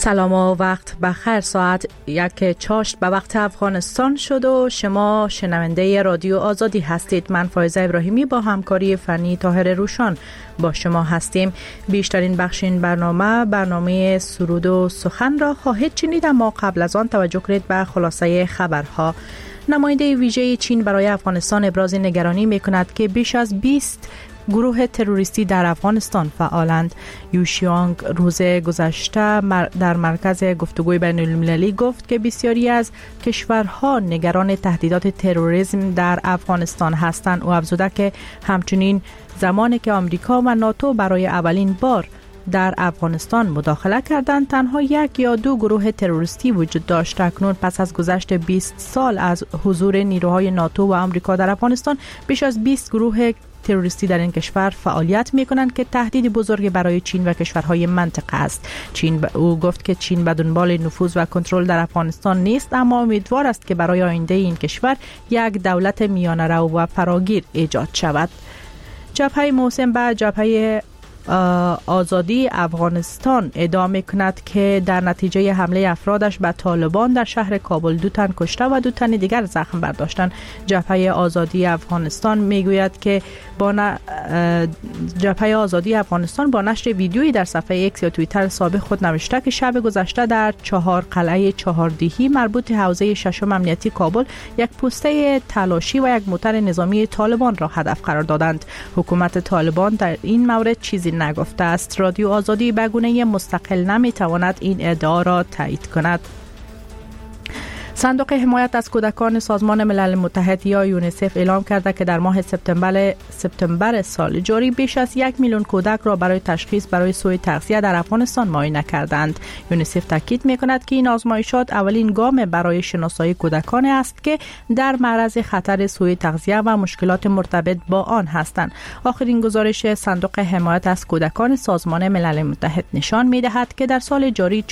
سلام و وقت بخیر. ساعت 1:04 به وقت افغانستان شد و شما شنونده رادیو آزادی هستید. من فایزه ابراهیمی با همکاری فنی طاهر روشان با شما هستیم. بیشترین بخش این برنامه سرود و سخن را خواهید شنید، اما قبل از آن توجه کنید به خلاصه خبرها. نماینده ویژه چین برای افغانستان ابراز نگرانی می‌کند که بیش از 20 گروه تروریستی در افغانستان فعالند. یو شیانگ روز گذشته در مرکز گفتگوی بین المللی گفت که بسیاری از کشورها نگران تهدیدات تروریسم در افغانستان هستند. او افزوده که همچنین زمانی که آمریکا و ناتو برای اولین بار در افغانستان مداخله کردند، تنها 1 یا 2 گروه تروریستی وجود داشت. اکنون پس از گذشت 20 سال از حضور نیروهای ناتو و آمریکا در افغانستان، بیش از 20 گروه تروریستی در این کشور فعالیت می‌کنند که تهدید بزرگی برای چین و کشورهای منطقه است. او گفت که چین به دنبال نفوذ و کنترل در افغانستان نیست، اما امیدوار است که برای آینده این کشور یک دولت میانه‌رو و فراگیر ایجاد شود. جبهه موسم به جبهه آزادی افغانستان ادعا می‌کند که در نتیجه حمله افرادش به طالبان در شهر کابل 2 تن کشته و 2 تن دیگر زخم برداشتند. جبهه آزادی افغانستان میگوید که جبهه آزادی افغانستان با نشر ویدیویی در صفحه ایکس یا توییتر سابق خود نوشته که شب گذشته در 4 قلعه چهاردیهی مربوط به حوزه 6 امنیتی کابل یک پوسته تلاشی و یک موتر نظامی طالبان را هدف قرار دادند. حکومت طالبان در این مورد چیزی نگفته است. رادیو آزادی به گونه مستقل نمیتواند این ادعا را تایید کند. صندوق حمایت از کودکان سازمان ملل متحد یا یونیسف اعلام کرده که در ماه سپتامبر سال جاری بیش از 1 میلیون کودک را برای تشخیص برای سوء تغذیه در افغانستان معاینه کردند. یونیسف تاکید می‌کند که این آزمایشات اولین گام برای شناسایی کودکان است که در معرض خطر سوء تغذیه و مشکلات مرتبط با آن هستند. آخرین گزارش صندوق حمایت از کودکان سازمان ملل متحد نشان می‌دهد که در سال جاری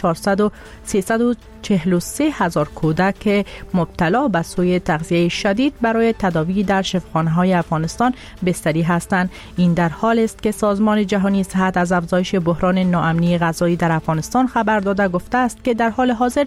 343,000 کودک که مبتلا به سوء تغذیه شدید برای تداوی در شفاخانه‌های افغانستان بستری هستند. این در حالی است که سازمان جهانی صحت از افزایش بحران ناامنی غذایی در افغانستان خبر داده گفته است که در حال حاضر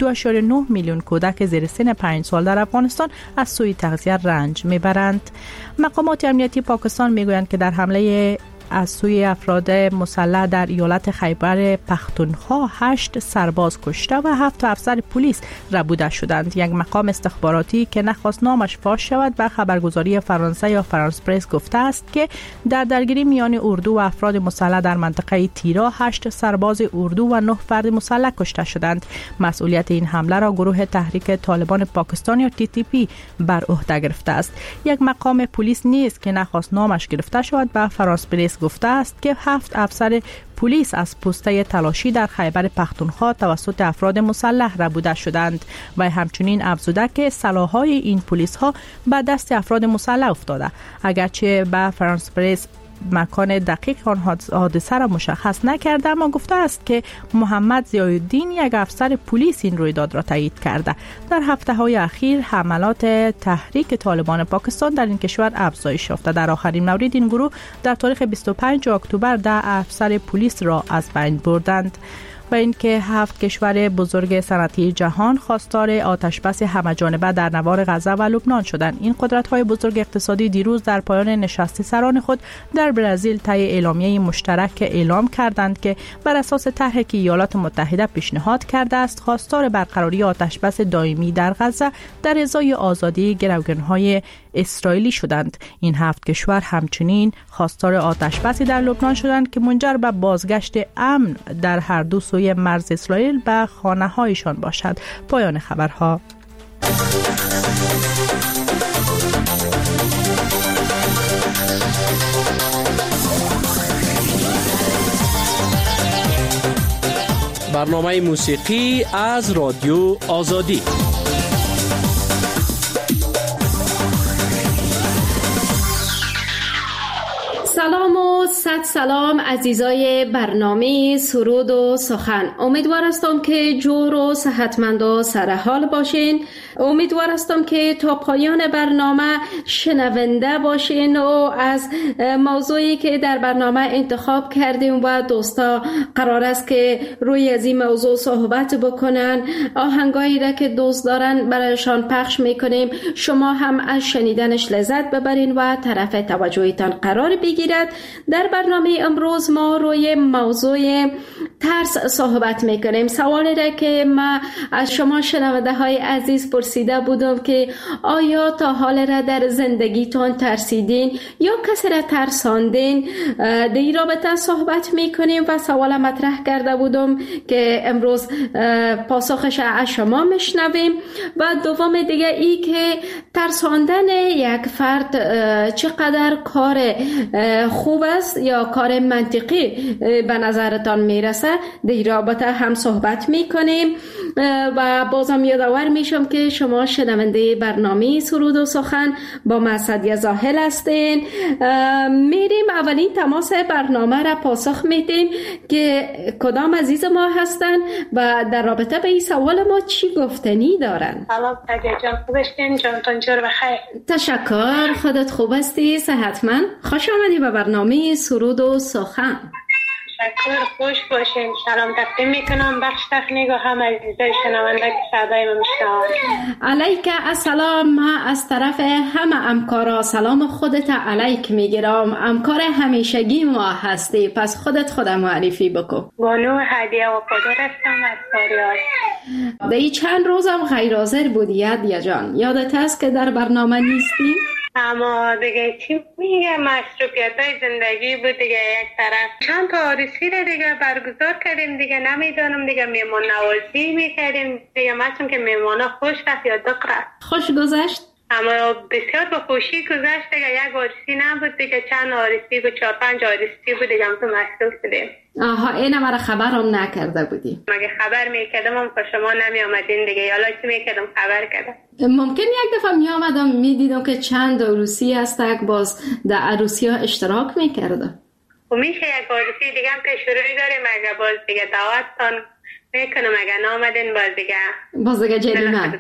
2.9 میلیون کودک زیر سن 5 سال در افغانستان از سوء تغذیه رنج میبرند. مقامات امنیتی پاکستان میگویند که در حمله از سوی افراد مسلح در ایالت خیبر پختونخوا 8 سرباز کشته و 7 افسر پلیس ربوده شدند. یک مقام استخباراتی که نخواست نامش فاش شود به خبرگزاری فرانسه یا فرانس پرس گفته است که در درگیری میان اردو و افراد مسلح در منطقه تیرا 8 سرباز اردو و 9 فرد مسلح کشته شدند. مسئولیت این حمله را گروه تحریک طالبان پاکستان یا TTP بر عهده گرفته است. یک مقام پلیس نیز که نخواست نامش گرفته شود به فرانس پرس گفته است که 7 افسر پلیس از پوسته تلاشی در خیبر پختونخوا توسط افراد مسلح ربوده شدند و همچنین افزوده که سلاح‌های این پلیس‌ها به دست افراد مسلح افتاده. اگرچه به فرانس پرس مکان دقیق آن حادثه را مشخص نکرده، اما گفته است که محمد ضیاءالدین یک افسر پلیس این رویداد را تایید کرده. در هفته‌های اخیر حملات تحریک طالبان پاکستان در این کشور افزایش یافته. در آخرین مورد این گروه در تاریخ 25 اکتبر 10 افسر پلیس را از بین بردند. و اینکه 7 کشور بزرگ صنعتی جهان خواستار آتشبس همه‌جانبه در نوار غزه و لبنان شدند. این قدرت‌های بزرگ اقتصادی دیروز در پایان نشست سران خود در برزیل طی اعلامیه مشترک اعلام کردند که بر اساس طرحی که ایالات متحده پیشنهاد کرده است، خواستار برقراری آتشبس دائمی در غزه در ازای آزادی گروگان‌های اسرائیلی شدند. این 7 کشور همچنین خواستار آتشبسی در لبنان شدند که منجر به بازگشت امن در هر دو سوی مرز اسرائیل به خانه‌هایشان باشد. پایان خبرها. برنامه موسیقی از رادیو آزادی. سلام و صد سلام عزیزای برنامه سرود و سخن. امیدوار هستم که جور و صحتمند و سرحال باشین. امیدوار هستم که تا پایان برنامه شنونده باشین و از موضوعی که در برنامه انتخاب کردیم و دوستا قرار است که روی از این موضوع صحبت بکنن، آهنگایی را که دوست دارن برایشان پخش میکنیم. شما هم از شنیدنش لذت ببرین و طرف توجهتان قرار بگیرد. در برنامه امروز ما روی موضوع ترس صحبت میکنیم. سوالی را که ما از شما شنونده های عزیز پرسیده بودم که آیا تا حال را در زندگیتان ترسیدین یا کسی را ترساندین؟ در این رابطه صحبت میکنیم و سوال مطرح کرده بودم که امروز پاسخش از شما میشنویم. و دوم دیگه ای که ترساندن یک فرد چقدر کار خوب است یا کار منطقی به نظرتان میرسه، در این رابطه هم صحبت میکنیم. و بازم یادآور میشم که شما شنونده برنامه سرود و سخن با مسعدیه زاهل هستین. میریم اولین تماس برنامه را پاسخ میدیم که کدام عزیز ما هستن و در رابطه به این سوال ما چی گفتنی دارن. سلام عزیز جان، خوب هستین؟ جانتان جور بخیر. تشکر، خودت خوب هستی؟ صحتمند؟ خوش آمدی به برنامه سرود و سخن. تشکر، خوش باشین. سلام تقدیم میکنم بخش تکنیک و هم عزیزای شنونده که صدای ما میشنوند. علیک السلام. ما از طرف همه همکارا سلام خودت علیک میگیرم. همکار همیشگی ما هستی، پس خودت معرفی بکن. بانو هدیه وفادار هستم از فاریاب. در چند روزم غیر حاضر بودی هدیه جان، یادت هست که در برنامه نیستی؟ اما دیگه چی میگه، مصروفیت های زندگی بود دیگه. یک طرف چند تا عروسی رو دیگه برگزار کردیم دیگه، نمیدونم دیگه میمون نوازی میکردیم دیگه. مثلا که میمونا خوش رفت یا دق رفت. خوش گذشت؟ اما بسیار با خوشی گذشت دیگه. یک عروسی نبود دیگه، چند عروسی بود، 4-5 عروسی بود دیگه. هم تو مصروف بودیم. آها، این مرا خبرم نکرده بودی. مگه خبر میکردم هم که شما نمی آمدین دیگه، حالا چی میکردم خبر کردم. ممکن یک دفعه می آمدم میدیدم که چند عروسی هست، باز در عروسی ها اشتراک میکردم. و میشه یک عروسی دیگه هم که شروعی داریم، مگه باز دیگه دعوتتان میکنم، مگه نامدین باز دیگه جریمه.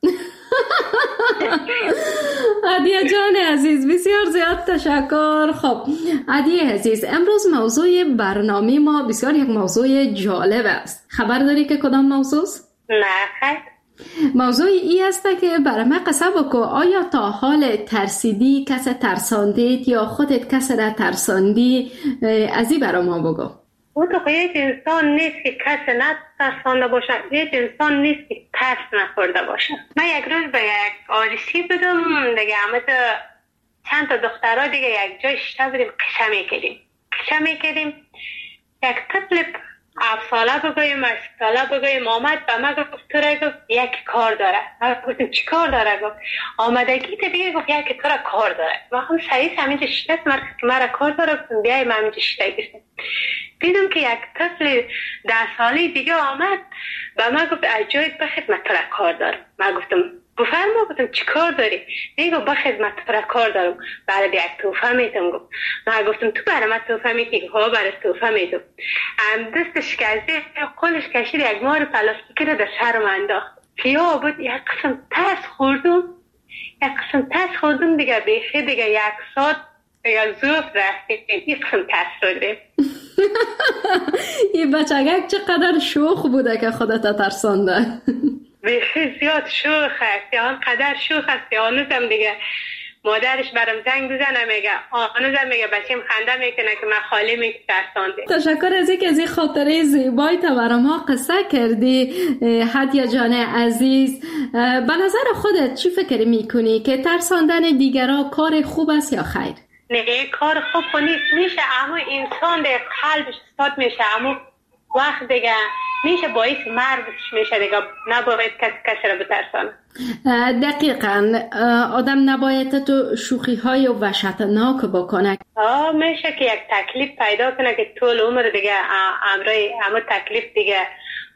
عدیه جان عزیز بسیار زیاد تشکر. خب عدیه عزیز، امروز موضوع برنامه ما بسیار یک موضوع جالب است. خبر داری که کدام موضوع است؟ نه خیر. موضوع ای است که برای من قصه بکو. آیا تا حال ترسیدی، کسی ترساندید یا خودت کسی را ترساندی؟ از این برای ما بگو. او تو یک انسان نیست که کسی نترسانده باشه، یک انسان نیست که ترس نخورده باشه. من یک روز به یک عروسی بودم دیگه، همه چند تا دخترها دیگه یک جای شته بودیم، قصه میکردیم. یک طفل 7 ساله بگویم 8 ساله بگویم آمد به من گفت تو را گفت یک کار داره. من گفتم چی کار داره؟ گفت آمدگی تو دیگه گفت یک تو را کار داره. من هم سریع همینجا شده مرا کار داره، گفتم بیای من همینجا شده گفتم. دیدم که یک طفل 10 ساله دیگه آمد به من گفت از جایت بخیر من تو را کار دارم. من گفتم بفرما. گفتم چی کار داری؟ میگه با خدمت تو را کار دارم، برای یک توفه میتم. گفت من گفتم تو برای من توفه میتی؟ ها برای توفه میتم. دستش کشید، قلش کشید، یک مار پلاستیکی رو در سرم انداخت. پیا بود. یک قسم ترس خوردم دیگه. بیخی دیگه 1 ساعت یا زوف رفتیم، یک قسم ترس شده. این بچگک چقدر شوخ بوده که خودت ترسانده. بیخی زیاد شوخ است، یا قدر شوخ است یا هنوزم دیگه مادرش برام زنگ بزنه میگه، هنوزم میگه بچیم خنده میکنه که من خالی میترسانده. تشکر از اینکه از این خاطره زیبایی تا برای ما قصه کردی هدیه جان عزیز. به نظر خودت چی فکر میکنی که ترساندن دیگران کار خوب است یا خیر؟ نه کار خوب نیست، میشه اما انسان در قلبش استاد میشه، اما وقت دیگه میشه باعث مرگش میشه دیگه. نباید کسی را بترسانه. دقیقاً آدم نباید تو شوخی های وحشتناک بکنه. میشه که یک تکلیف پیدا کنه که طول عمر دیگه همه تکلیف دیگه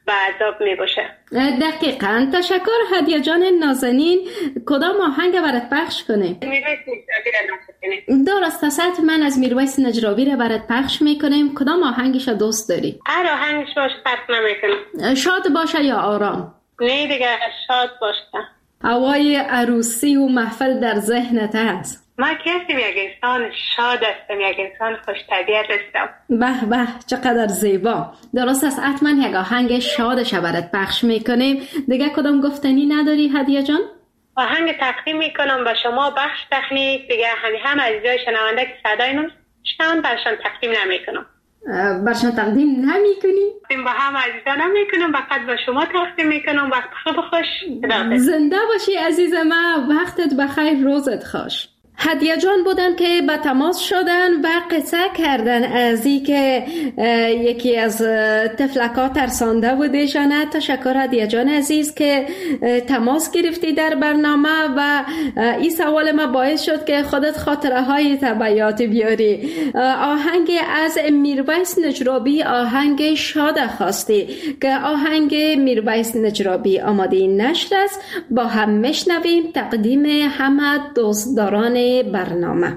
به عذاب می باشه. دقیقاً. تشکر هدیه جان نازنین. کدام آهنگ برات پخش کنیم؟ میرویس نجرابی را نکنیم. درست است. من از میرویس نجرابی را برات پخش میکنیم. کدام آهنگش دوست داری؟ هر آهنگش باشه فرق نمیکنه. شاد باشه یا آرام؟ نه دیگه شاد باشه. هوای عروسی و محفل در ذهنت هست؟ من کسی یک انسان شاد هستم، یک انسان خوش طبیعت هستم. به به چقدر زیبا. درست است. حتما یک آهنگ شادش برات پخش میکنیم. دیگه کدام گفتنی نداری هدیه جان؟ آهنگ تقدیم میکنم به شما بخش تکنیک دیگه. همه عزیزای شنونده که صدای من شنون برشان تقدیم نمیکنم. برشان تقدیم نمیکنی؟ با هم عزیزا نمیکنم، فقط به شما تقدیم میکنم. وقت خوش. زنده باشی عزیز من. وقتت بخیر، روزت خوش. هدیه جان بودن که به تماس شدن و قصه کردن از این که یکی از تفلکا ترسانده بودشانه. تشکر هدیه جان عزیز که تماس گرفتی در برنامه و این سوال ما باعث شد که خودت خاطره های طبیعت بیاری. آهنگ از میرویس نجرابی، آهنگ شاد خواستی که آهنگ میرویس نجرابی آماده نشر است. با هم میشنویم. تقدیم همه دوستداران برنامه.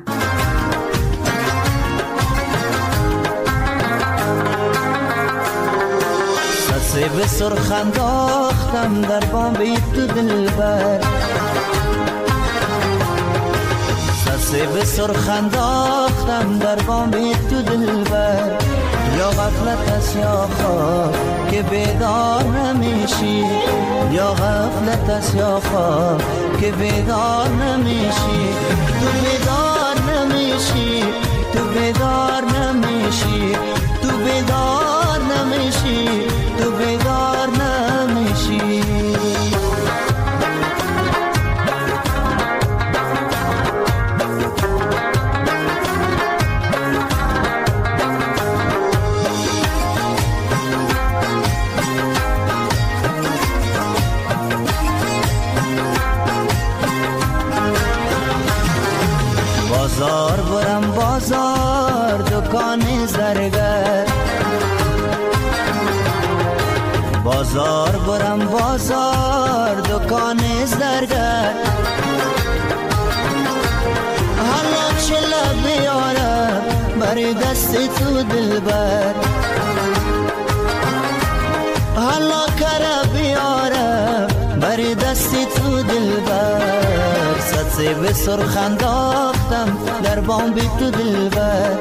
سسه به سرخ انداختم در بام تو دلبر، سسه به سرخ انداختم در بام تو دلبر. یا غفلت است یا خواب که بیدار نمیشی، یا غفلت است یا خواب که بیدار نمیشی. تو بیدار نمیشی، تو بیدار نمیشی، تو بیدار نمیشی، تو بیدار نمیشی. بازار برم بازار دکان زرگر، بازار برم بازار دکان زرگر. حالا چلا بیارم بری دست تو دلبر، حالا کرا بیارم بری دست تو دلبر. سسه به سرخ انداختم در بام تو دلبر،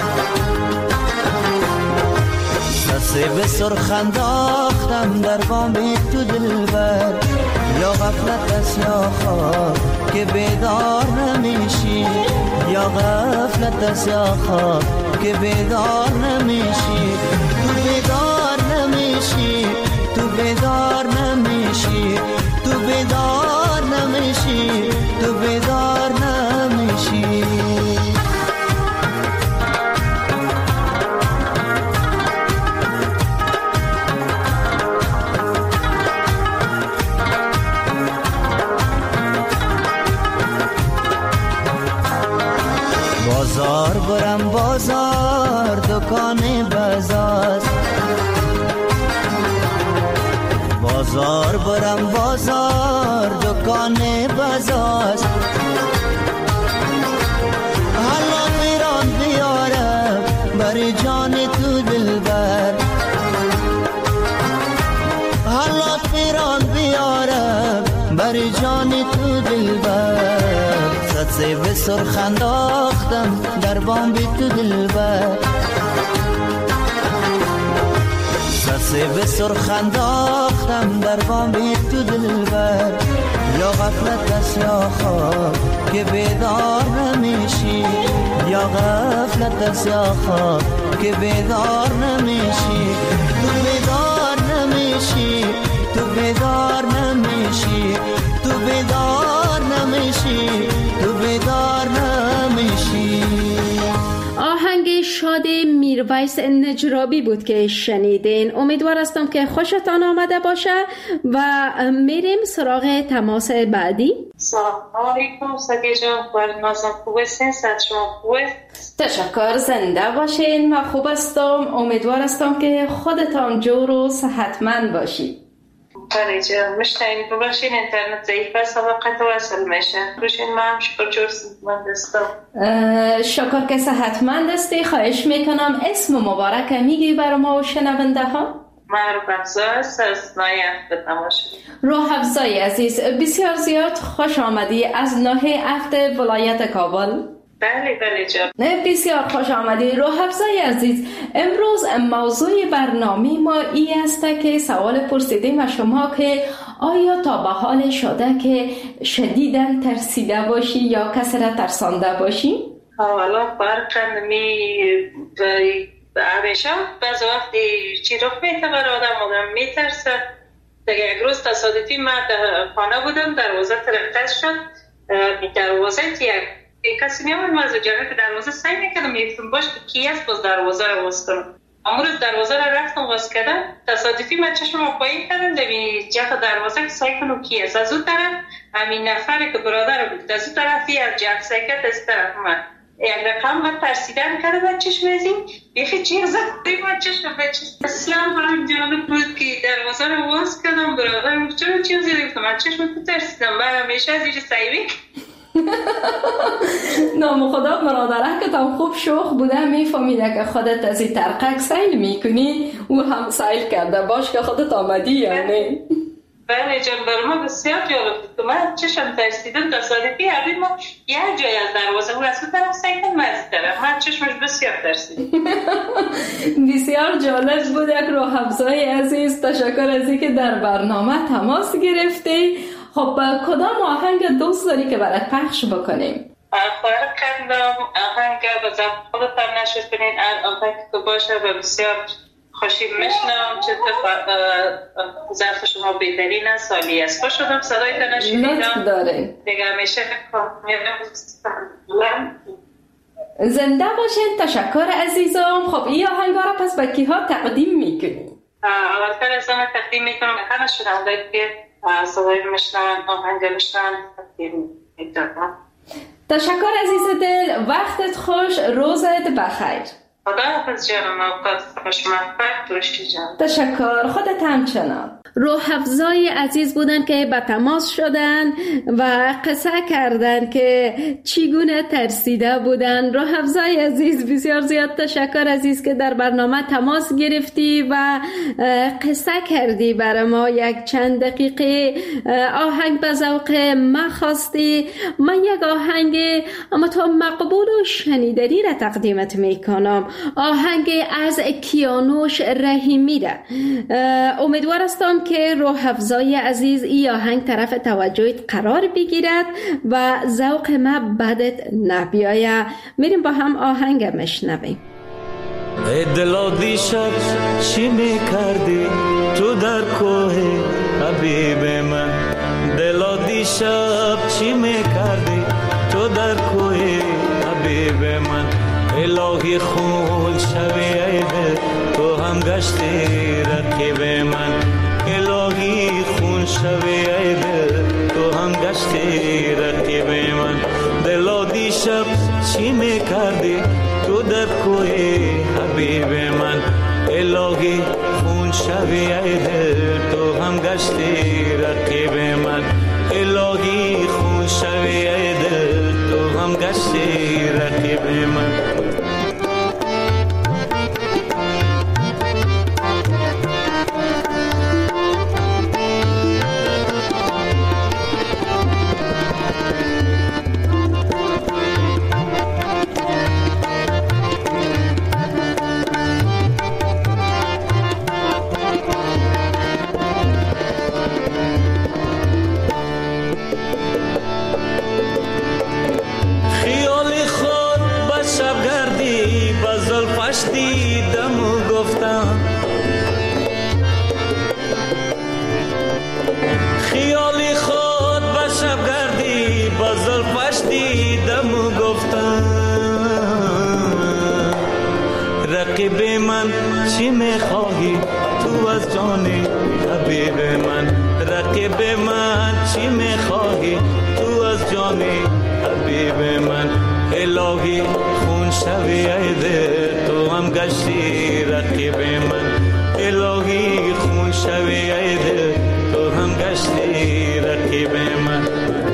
سسه به سرخ انداختم در بام تو دلبر. یا غفلت است یا خواب که بیدار نمیشی، یا غفلت است یا خواب که بیدار نمیشی. تو بیدار نمیشی، تو بیدار نمیشی، تو بیدار نمیشی، تو بیدار نمیشی. بازار برم بازار دکان بازار، بازار برم بازار دکان بازار. حالا میران بیارم بری جان تو دلبر، حالا میران بیارم بری جان تو دلبر. سسه به سرخ انداختم در بام تو دلبر، سسه به سرخ انداختم در بام تو دلبر. یا غفلت است یا خواب که بیدار نمیشی، یا غفلت است یا خواب که بیدار نمیشی. تو بیدار نمیشی، تو بیدار نمیشی، تو بیدار نمیشی، تو بیدار نمیشی. آهنگ شاد فریاد میرویس نجرابی بود که شنیدین. امیدوار هستم که خوشتان آمده باشه و میریم سراغ تماس بعدی. سلام علیکم سگی جان، برنازم خوب هستین؟ صد شما خوبه؟ تشکر، زنده باشین. و خوب هستم، امیدوار هستم که خودتان جور و صحتمند باشید. بله جان، مشتاقین ببخشین اینترنت ضعیف است و قطع وصل میشه. روشین ما هم شکر جور صحتمند هستم. شکر که صحتمند هستی. خواهش میکنم اسم مبارک میگی برای ما و شنونده ها؟ من روح‌افزا است از ناحیه افت تماشا. روح‌افزای عزیز، بسیار زیاد خوش آمدی از ناحیه افت ولایت کابل. بله جان. بسیار خوش آمدی روح‌افزای عزیز. امروز موضوع برنامه ما این است که سوال پرسیدیم از شما که آیا تا به حال شده که شدیداً ترسیده باشی یا کسی را ترسانده باشی؟ حالا فرق همیشه بعض وقتی چی رخ میته برای آدم میترسه. دیگه یک روز تصادفی من در خانه بودم، دروازه ترقص شد. دروازه یک کسی میامد من از جانب دروازه سعی میکردم یکتون باش که کی است باز دروازه رو باز کنم. اما روز دروازه رو رفتم باز کردم، تصادفی من چشم رو پایین کردم در جهت دروازه که سعی کنم کی است. از اون طرف همین نفری که برادر بود، از اون طرفی از جهت سعی کرد از طرف من یک رقم من ترسیدن کرده من چشم ازین یکی چیز زدی من چشم اصلا برای جانب بود که دروازه رو باز کردم. برادر رو چرا چیزی دیگه من چشم تو ترسیدم. من همیشه از اینجا سعی نام خدا برادره که تا خوب شوخ بوده میفهمیده که خودت از این ترقک سیل میکنی او هم سیل کرده باش که خودت آمدی یا نه. بله جان، برای ما بسیار جالب بود. من چشم ترسیدم تصادفی همین ما یک جای از دروازه او از اون طرف سیدم من از طرف من چشمش بسیار ترسیدم. بسیار جالب بود. یک روح‌افزای عزیز، تشکر از اینکه در برنامه تماس گرفتی. خب کدام آهنگ دوست داری که برات پخش بکنیم؟ فرق کردم آهنگ بزن خودتان نشد کنین آهنگ که باشه و بسیار خوشی میشنم. چه ظرف شما بهترین است، سالی است. خوش شدم صدای تنشیدم. لطف داره دیگه همیشه زنده باشین. تشکر عزیزم. خب این آهنگا را پس به کیها تقدیم میکنیم؟ اولتر از همه تقدیم میکنم همه شنوندهایی که صدای میشنن آهنگ میشنن تقدیم میکنم. تشکر عزیز دل، وقتت خوش، روزت بخیر. خدا حافظ جانم، اوقات خوش موفق باشی جان. تشکر، خودت همچنان. روح‌افزای عزیز بودن که به تماس شدن و قصه کردن که چگونه ترسیده بودن. روح‌افزای عزیز بسیار زیاد تشکر عزیز که در برنامه تماس گرفتی و قصه کردی برای ما. یک چند دقیقه آهنگ به ذوق ما خواستی. من یک آهنگ اما تا مقبول و شنیدنی را تقدیمت میکنم. آهنگ از کیانوش رحیمی را. امیدوار هستم که روح‌افزای عزیز این آهنگ طرف توجهت قرار بگیرد و ذوق ما بدت نبیاید. میریم با هم آهنگ میشنویم. ای دلا دیشب چی میکردی تو در کوه حبیب من؟ دلا دیشب چی میکردی تو در کوه حبیب من؟ الهی خون شوی ای دل تو هم گشتی رقیب من. الهی خون شوی ای دل تو هم گشتی رقیب من. دلا دیشب چی میکردی تو در کوه حبیب من؟ الهی خون شوی ای دل تو هم گشتی رقیب من. الهی خون شوی ای دل تو هم گشتی رقیب من. رقیب من چی میخواهی تو از جان حبیب من رقیب من چی میخواهی تو از جان حبیب من الهی خون شوی ای دل تو هم گشتی رقیب من الهی خون شوی ای دل تو هم گشتی رقیب من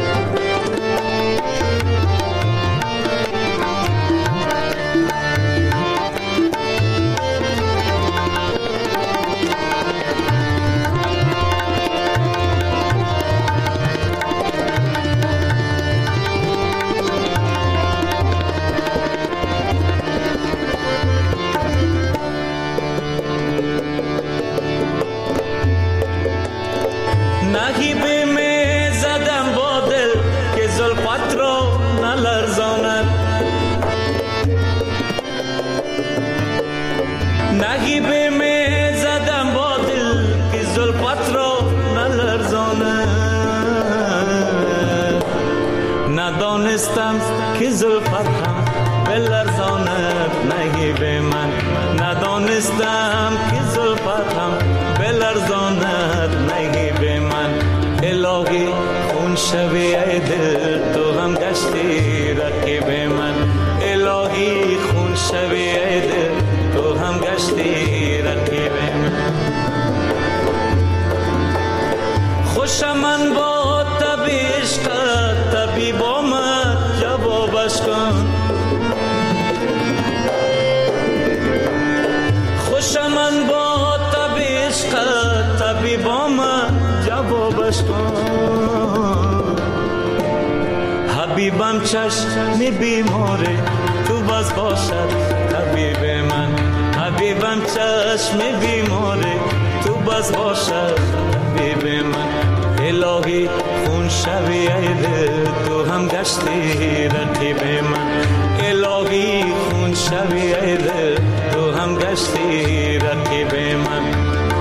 ندانستم که زلفت هم بلرزاند نگیب من ندانستم که زلفت هم بلرزاند نگیب من الهی خون شوی ای دل تو هم گشتی رقیب من الهی خون شوی ای دل تو هم گشتی رقیب من خوشم من با تبیش کرد طبیب آمد جوابش کن خوشم من با تبیش کرد طبیب آمد جوابش کن حبیبم چشم بیماره تو باز باشد طبیب من حبیبم چشم بیماره تو باز باشد طبیب من الهی خون شوی ای دل تو هم گشتی رقیب من الهی خون شوی ای دل تو هم گشتی رقیب من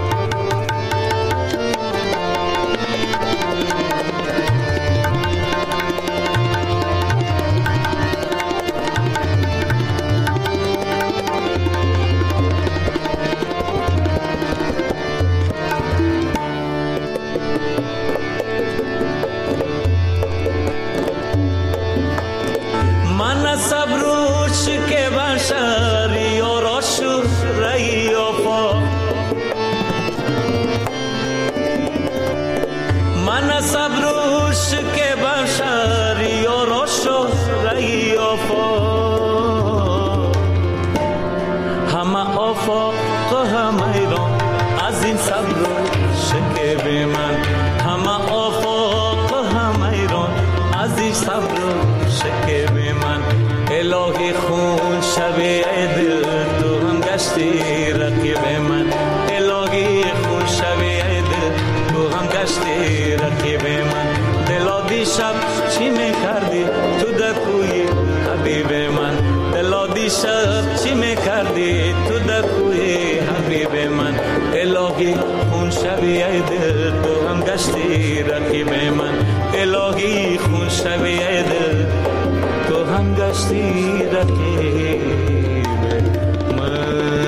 الهی خون شوی ای دل تو هم گشتی رقیب من الهی خون شوی ای دل تو هم گشتی رقیب من دلا دیشب چی میکردی تو در کوی حبیب من دلا دیشب چی میکردی تو در کوی حبیب من الهی خون شوی ای دل تو هم گشتی رقیب من الهی خون شوی ای دل تو هم گشتی رقیب من.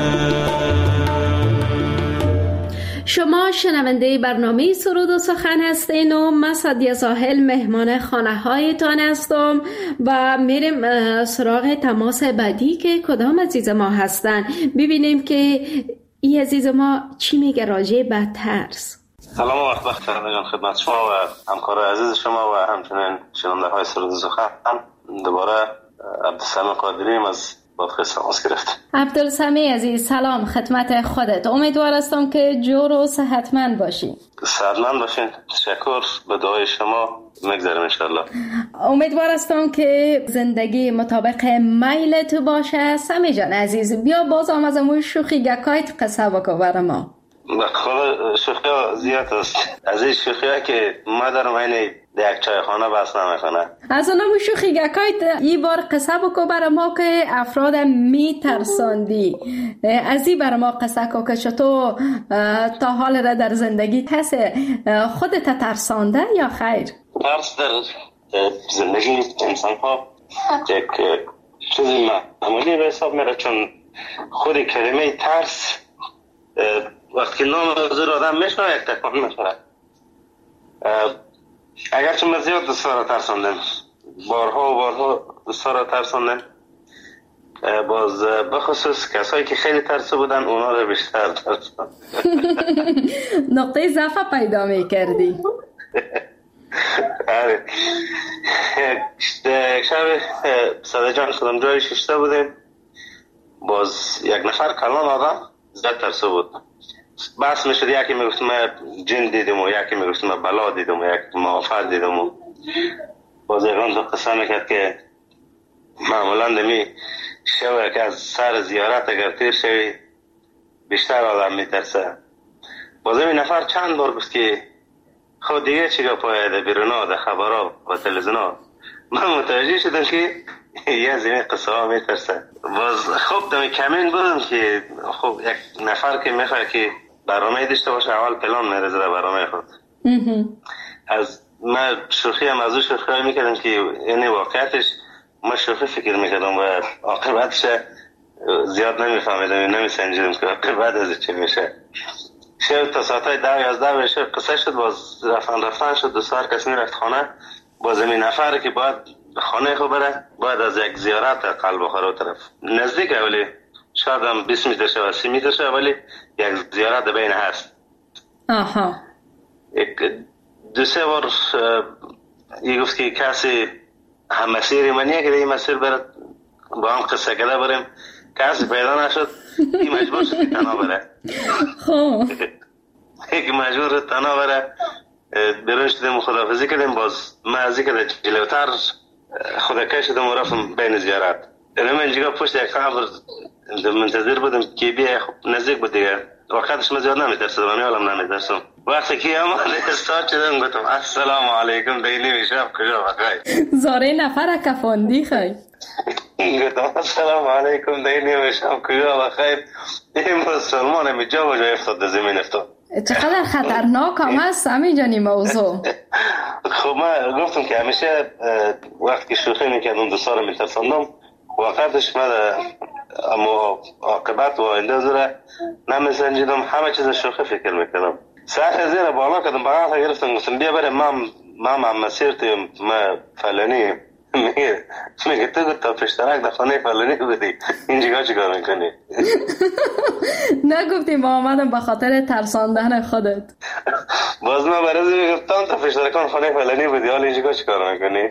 شما شنونده برنامه سرود و سخن هستین و من سعدیه ساحل مهمان خانه هایتان هستم و میریم سراغ تماس بعدی که کدام عزیز ما هستن ببینیم که این عزیز ما چی میگه راجع به ترس. سلام و وقت بخیر جان خدمت شما و همکار عزیز شما و همچنین شنونده های سرود و سخن. دوباره عبدالسمی قادریم از بادغیس تماس گرفت. عبدالسمی عزیز سلام خدمت خودت. امیدوار هستم که جور و صحتمند باشین. سلامت باشین. تشکر به دعای شما میگذاریم انشالله. امیدوار هستم که زندگی مطابق میل تو باشه. سمی جان عزیز بیا باز هم از اموی شوخی گکایت قصه بکن برای ما. بخواه شوخی ها زیاد است. از این شوخی ها که ما در مینه یک چای خانه بس نمیکنه. از اونم شوخی گکایت یه بار قصه بکو برای ما که افراد می ترساندی. از این برای ما قصه کو که چطور تا حال را در زندگی کسی خودت ترسانده یا خیر؟ ترس در زندگی انسان ها یک چیزی معمولی به حساب میره، چون خود کلمه ترس وقتی نام حضور آدم میشنه یک تکان میخوره. اگرچه من زیاد دوستا را ترساندم، بارها و بارها دوستا را ترساندم، باز بخصوص کسایی که خیلی ترسو بودن اونا رو بیشتر ترساندم. نقطه ضعف پیدا میکردی. آره. یک شب صده جان خودم جای ششته بودیم، باز یک نفر کلان آدم زیاد ترسو بود. بحث میشد، یکی میگفت من جن دیدم و یکی میگفت من بلا دیدم و یکی موافق دیدم و باز یکان تو قصه میکرد که معمولا دمی شوه که از سر زیارت اگر تیر شوی بیشتر آدم میترسه. باز این نفر چند بار گفت که خود دیگه چیگه پایده بیرونا ده خبرها و تلویزیونا. من متوجه شدم که یه زمین قصه ها میترسه. باز خب دمی کمین بودم که خب یک نفر که میخواه که برنامه داشته باشه اول پلان میرزه در برنامه خود. از من شوخی هم از او شوخی میکردم که یعنی واقعیتش من شوخی فکر میکردم و عاقبتش زیاد نمیفهمیدم، نمیسنجیدم که عاقبت از چه میشه. شب تا ساعت 10-11 شب قصه شد، باز رفتن شد، دو سار کسی میرفت خانه. باز این نفر که باید خانه خود بره باید از یک زیارت قلب بخاره طرف نزدیک، ولی شاید هم 20 متر شه و 30 متر شه، ولی یک زیارت بین هست. آها. دو سه بار یه گفت که کسی هم مسیری منیه که این مسیر برد با هم قصه کده بریم، کسی پیدا نشد، این مجبور شد تنها بره. که مجبور تنها بره، برون شدیم خداحافظی کردیم. باز من ازی که جلوتر خودکش شدم و رفتم بین زیارت. من اینجا پشت یک قبر منتظر بودم که بیه، نزدیک بود دیگه. وقتش من زیاد نمیترسدم، من حالم نمیترسم. وقتی که آمده استاد شدم گفتم السلام علیکم دینی میشم کجا بخیر. زاره نفر کفاندی خیلی گفتم السلام علیکم دینی میشم کجا بخیر. این مسلمان می جا و جا افتاد زمین افتاد. چقدر خطرناک هم هست همین جانی موضوع. خب من گفتم که همیشه وقتی که شوخی میکردم دوستا رو میترساندم، وقتش من اما عاقبت و آینده زره نمیسنجیدم، همه چیز شوخی فکر میکردم. ساعت زیر بالا کردم بغل گرفتم گفتم بیا بریم من مسیر تیم ما فلانی. میگه تو تا پشترک در خانه فلانی بودی اینجا چیکار میکنی؟ نگفتی ما آمدم به خاطر ترساندن خودت. باز من برازی میگفتم تا پشترکان خانه فلانی بودی حالا اینجا چیکار میکنی؟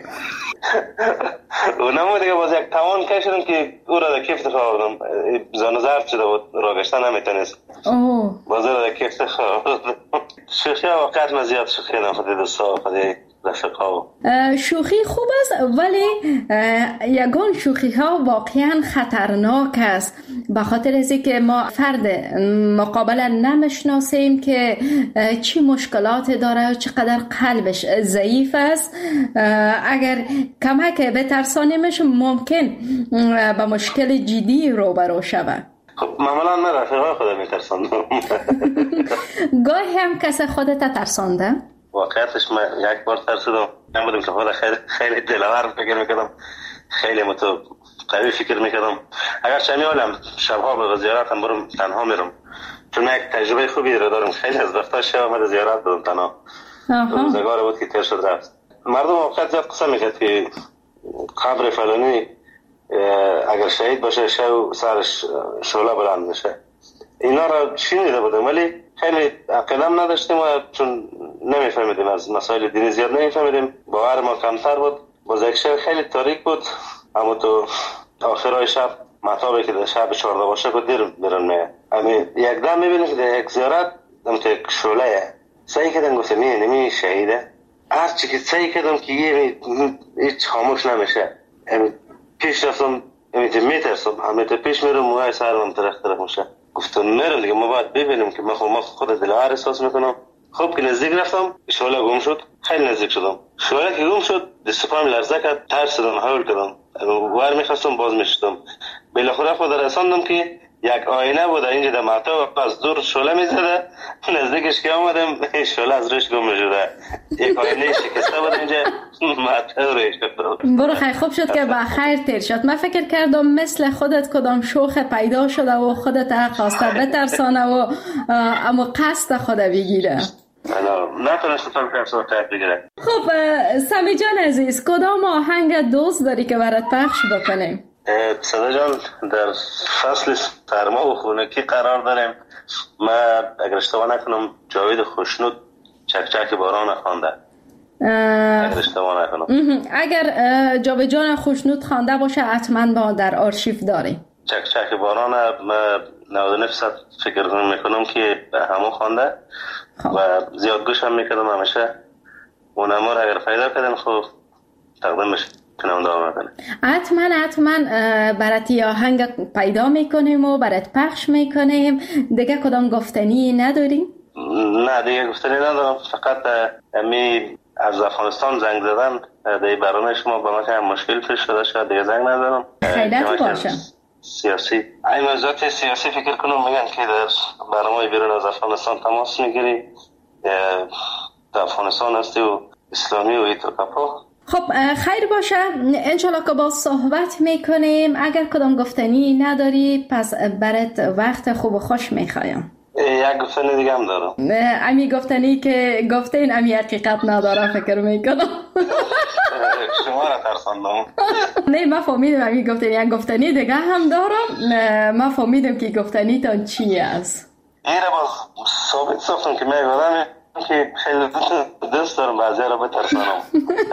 و نمو دیگه باز یک توان کشیدم که او را در کیفت خوابدم، زن زرد شده بود را گشتن نمیتونست، باز را در کیفت خوابدم. شوخی ها وقت من زیاد شوخی دم خودی دوستا خودی رفقا. شوخی خوب است ولی یگان شوخی ها واقعا خطرناک است، به خاطر از اینکه ما فرد مقابل نمیشناسیم که چی مشکلات داره و چقدر قلبش ضعیف است. اگر کمک بترسانیمش ممکن به مشکل جدی روبرو شود. خب معمولا من رفقا خودم میترساندم. گاهی هم کس خودت ترسانده؟ واقعیتش من یک بار ترسیدم، من بودم که خود خیلی دلاور فکر میکردم، خیلی قوی فکر میکردم. اگر چمی حالم شبها به زیارتم برم تنها میرم، چون یک تجربه خوبی دارم. خیلی از وقتا شب آمده زیارت برم تنها، روزگار بود که تیر شد رفت. مردم وقت زیاد قسم میکرد که قبر فلانی اگر شهید باشه شو سرش شعله بلند میشه. اینا را شنیده بودم ولی خیلی عقلم نداشتیم و چون نمیفهمیدیم از مسائل دینی زیاد نمیفهمیدیم، باور ما کمتر بود. باز یک شب خیلی تاریک بود، اما تو آخرای شب مطابقی که در شب 14 باشه که دیر برن میه یک دم میبینیم که در یک زیارت دمت یک شعله سعی کردم گفتم نمی شهیده. هر چی که سعی کردم که هیچ خاموش نمیشه. پیش رفتم میترسم، همیته پیش میرم موهای سرم طرف میشه. گفتم میرم دیگه، ما باید ببینیم که من خود دلار احساس میکنم. خب که نزدیک رفتم شعله گم شد، خیلی نزدیک شدم. شعله که گم شد دست پام لرزه کرد، ترسیدم، هول کردم، ور میخواستم باز میشدم. بالاخره خود رساندم که یک آینه بود اینجا در مطب، از دور شعله میزده، نزدیکش که آمدم شعله از روش گم شده، یک آینه شکسته بود اینجا مطب روش شده. برو خیلی خوب شد که بخیر تیر شد. من فکر کردم مثل خودت کدام شوخ پیدا شده و خودت خواسته بترسانه و اما قصد خود بگیره. نتونست تاک بگیره. خب سمی جان عزیز، کدام آهنگ دوست داری که برات پخش بکنیم؟ صدا جان، در فصل سرما و خونگی قرار داریم. من اگر اشتباه نکنم جاوید خوشنود چکچک باران خوانده. اگر اشتباه نکنم. اگر جاوید جان خوشنود خوانده باشه حتما ما در آرشیو داریم. چکچک باران 99% فکر میکنم که همون خوانده و زیاد گوش هم میکردم همیشه. اونما رو اگر پیدا کردن خب تقدیمش کنم دعا میکنم. حتما برات یه آهنگ پیدا میکنیم و برات پخش میکنیم. دیگه کدام گفتنی نداری؟ نه دیگه گفتنی ندارم، فقط امی از افغانستان زنگ زدن در برنامه شما با من هم مشکل پیش شده، شاید دیگه زنگ ندارم. خیلیت باشه. سیاسی این موضوعات سیاسی فکر کنم میگن که در برنامه بیرون از افغانستان تماس میگیری، در افغانستان هستی و اسلامی و ایتوکاپا. خب خیر باشه، انشالله که با صحبت میکنیم. اگر کدام گفتنی نداری پس برات وقت خوب و خوش میخوایم. یک گفتنی دیگه هم دارم. امی گفتنی که گفتین امی حقیقت نداره فکر میکنم. شما را ترساندم. نه ما فهمیدم امی گفتنی یک گفتنی دیگه هم دارم. ما فهمیدم که گفتنی تان چی است. ایره باز ثابت ساختم که میگم که خیلی دوست دارم بعضی را بترسانم.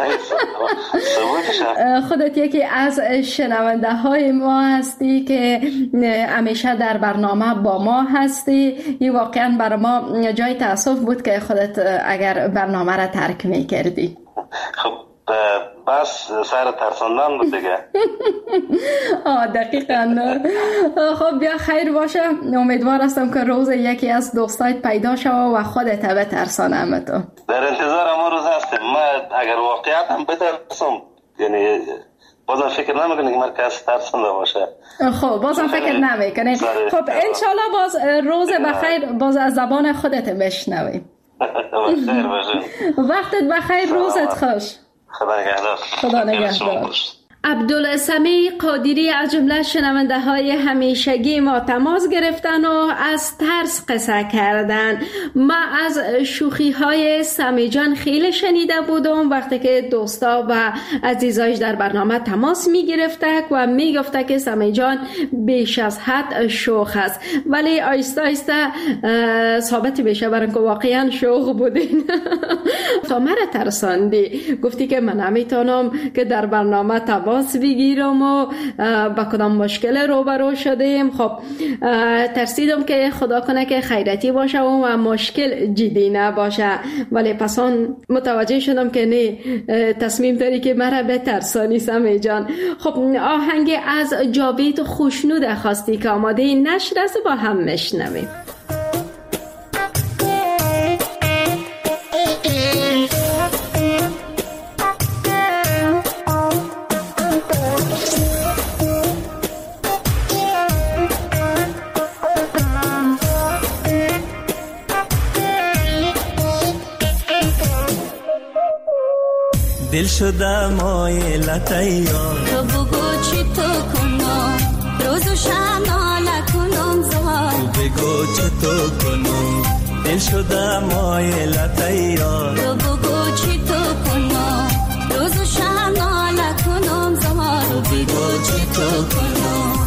خودت یکی از شنونده های ما هستی که همیشه در برنامه با ما هستی. این واقعا برای ما جای تأسف بود که خودت اگر برنامه را ترک میکردی. خب بس سر ترساندن بود دیگه. دقیقاً. خب بیا خیر باشه، امیدوار هستم که روز یکی از دوستایت پیدا شوه و خودت بترسانم. تو در انتظار ما روز هستم. من اگر واقعیت هم بترسم یعنی بازم فکر نمیکنی که من کسی ترسنده باشه. خب بازم فکر نمیکنی. خب انشالله باز روز بخیر باز از زبان خودت بشنویم. بخیر باشه. وقتت بخیر، روزت خوش. خدا نگهدار. عبدالسمیع قادری از جمله شنونده های همیشگی ما تماس گرفتن و از ترس قصه کردن. ما از شوخی های سمی جان خیلی شنیده بودم وقتی که دوستا و عزیزایش در برنامه تماس می گرفته و می گفته که سمی جان بیش از حد شوخ است، ولی آیسته آیسته ثابت بشه برای که واقعا شوخ بودین. تا مرا ترساندی، گفتی که من نمیتونم که در برنامه تماس بگیرم و با کدام مشکل روبرو شدیم. خب ترسیدم که خدا کنه که خیرتی باشه و مشکل جدی نباشه، ولی پسان متوجه شدم که نه، تصمیم داری که مرا بترسانی سمی جان. خب آهنگ از جاوید خوشنود خواستی که آماده نشر است، با هم میشنویم. دل شده مایلت یار، تو بگو چی تو کنم، روز و شب ناله کنم زار. تو بگو چی تو کنم، دل شده مایلت یار. تو بگو چی تو کنم، روز و شب ناله کنم زار. تو بگو چی تو کنم.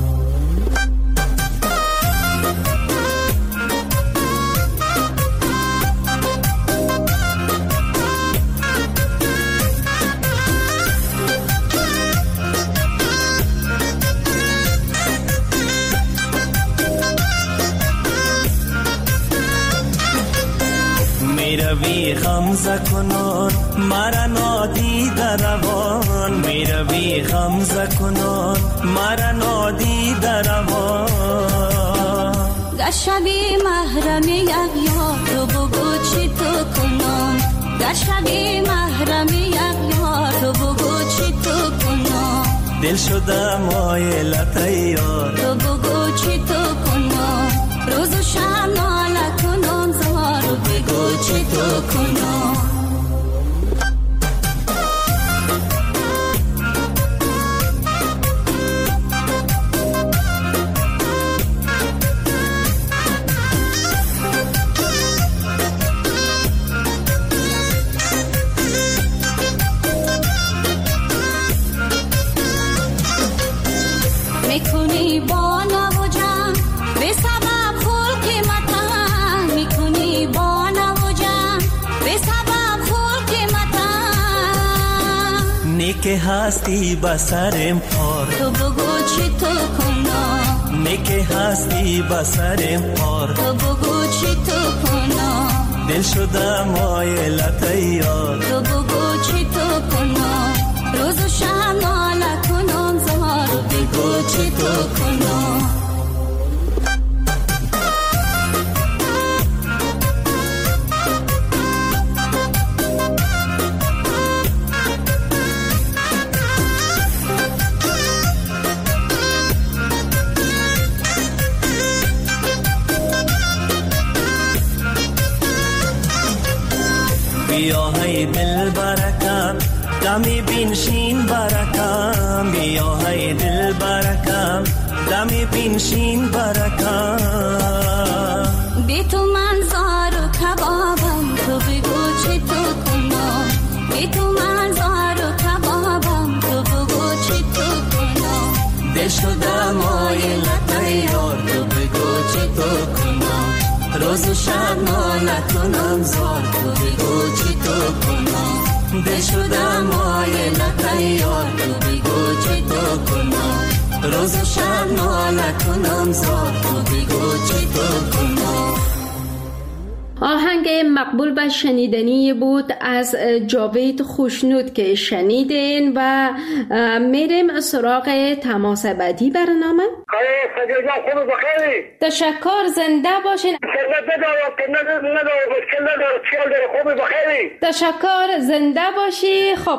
میروی خمزه کنون مرا نادیده روان، میروی خمزه کنون مرا نادیده روان. گشبی محرم یک یار، تو بگو چی تو کنم. گشبی محرم یک یار، تو بگو چی تو کنم. دل شده مایلت یار، تو بگو چی تو چی تو کنم میکنی با نوجم به سبب خول قیمتم میکنی با نوجم به سبب خول قیمتم نیک هستی بسرم پار تو بگو چی تو کنم نیک هستی بسرم پار تو بگو چی تو کنم دل شده مایلت یار تو بگو چی تو کنم روز و شب ناله کنم زار تو بگو چی تو کنم بیا های دل برکم دمی بینشین برکم بیا های دل برکم دمی بینشین برکم بی تو من زار و کبابم تو بگو چی تو کنم بی تو من زار و کبابم تو بگو چی تو کنم دل شده مایلت یار تو بگو چی تو کنم روز و شب نکنم زار تو بگو چی تو کنم دل شده مایلت یار تو بگو چی تو کنم روز و شب نکنم زار تو بگو چی تو کنم. آهنگ مقبول و شنیدنی بود از جاوید خوشنود که شنیدین و میریم سراغ تماس بعدی برنامه. تشکر زنده باشین. تشکر زنده باشی. خب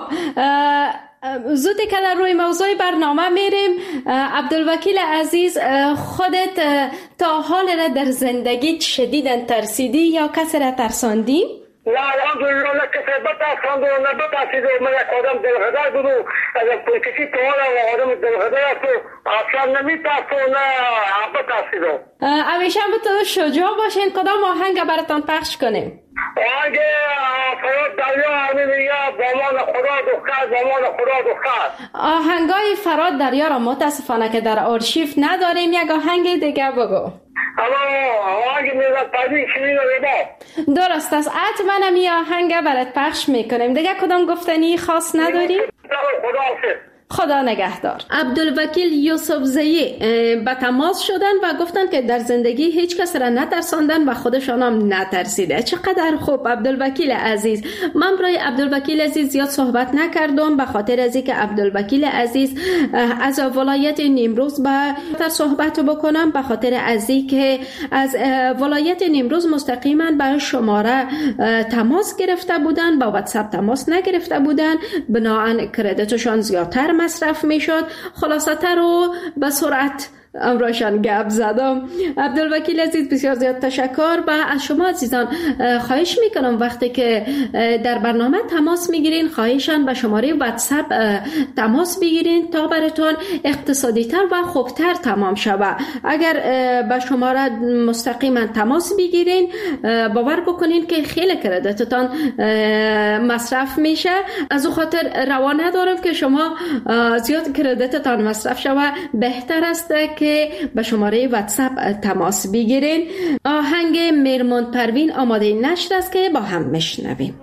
زودی که در روی موضوع برنامه میریم. عبدالوکیل عزیز، خودت تا حال را در زندگی شدیداً ترسیدی یا کسی را ترساندی؟ نه الحمدلله نه کسی بترساند و نه بترسید و من یک آدم دلغدر بود و از پولیسی تو حال آدم دلغدر است و اصلا نمیترس و نه بترسید. همیشه هم تو شجاع باشین. کدام آهنگ براتان پخش کنیم؟ آهنگ فراد دریا همینیه بامان خدا دختر بامان خدا دختر. آهنگای فراد دریا را متاسفانه که در آرشیو نداریم. یک آهنگ دیگه بگو. اما آهنگ میزد پردین شنید رو درست است. حتما هم این آهنگ برات پخش میکنیم. دیگه کدام گفتنی خاص نداریم؟ خدا حافظ. خدا نگهدار. عبدالوکیل یوسفزئی به تماس شدن و گفتن که در زندگی هیچ کس را نترساندن و خودشان هم نترسیده. چقدر خوب عبدالوکیل عزیز. من برای عبدالوکیل عزیز زیاد صحبت نکردم به خاطر از اینکه عبدالوکیل عزیز از ولایت نیمروز به صحبت بکنم، به خاطر از اینکه از ولایت نیمروز مستقیما به شماره تماس گرفته بودن، با واتساپ تماس نگرفته بودن، بنابراین کردیتشان زیادتر مصرف میشد. خلاصه رو به سرعت امرایشان گپ زدم. عبدالوکیل عزیز بسیار زیاد تشکر و از شما عزیزان خواهش میکنم وقتی که در برنامه تماس میگیرین خواهشان به شماره واتساپ تماس بگیرین تا براتون اقتصادی تر و خوبتر تمام شود. اگر به شماره مستقیما تماس بگیرین باور بکنین که خیلی کردیتتان مصرف میشه. از او خاطر روا ندارم که شما زیاد کردیتتان مصرف شود. بهتر است که به شماره واتساپ تماس بگیرین. آهنگ میرموند پروین آماده نشر است که با هم میشنویم.